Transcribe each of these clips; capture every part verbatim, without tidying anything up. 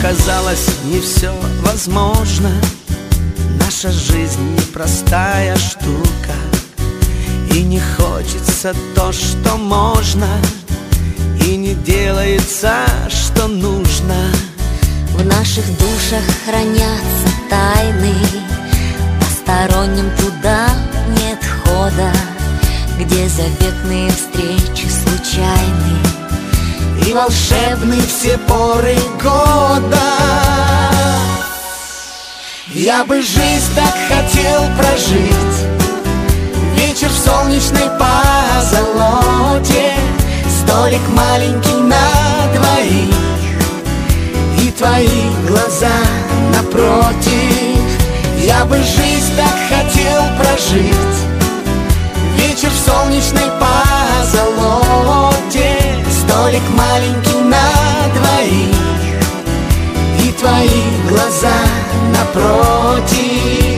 казалось, не все возможно. Наша жизнь непростая штука, и не хочется то, что можно, и не делается, что нужно. В наших душах хранятся тайны, посторонним туда нет хода, где заветные встречи случайны и волшебны все поры года. Я бы жизнь так хотел прожить, вечер в солнечной позолоте, столик маленький на двоих и твои глаза напротив. Я бы жизнь так хотел прожить, вечер в солнечной позолоте, столик маленький на двоих и твои глаза напротив.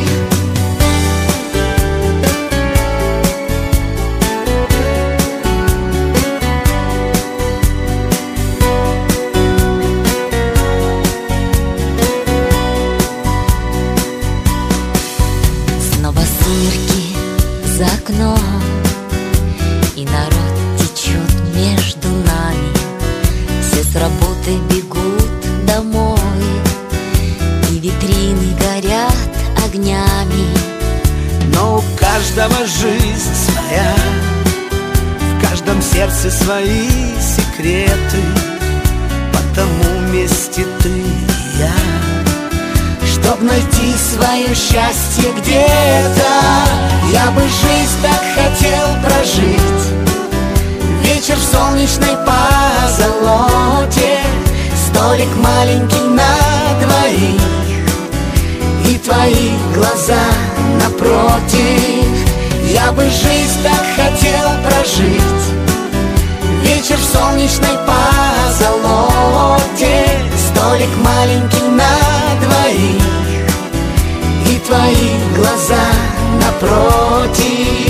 Снова сумерки за окном, и народ течет между нами. Все с работы бегут домой, и витрины горят огнями. Но у каждого жизнь своя, в каждом сердце свои секреты, потому вместе ты и я, чтоб найти свое счастье где-то. Я бы жизнь так хотел прожить, вечер в солнечной позолоте, столик маленький на двоих и твои глаза напротив. Я бы жизнь так хотел прожить, вечер в солнечной позолоте, столик маленький на двоих и твои глаза напротив.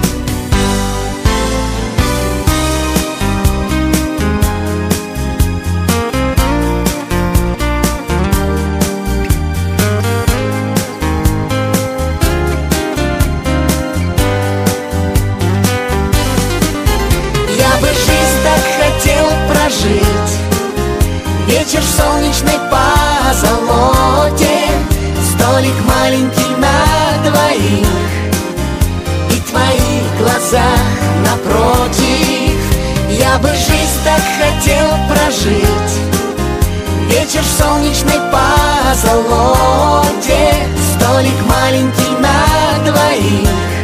Я бы жизнь так хотел прожить, вечер в солнечной позолоте, столик маленький на двоих и твои глаза напротив. Я бы жизнь так хотел прожить, вечер в солнечной позолоте, столик маленький на двоих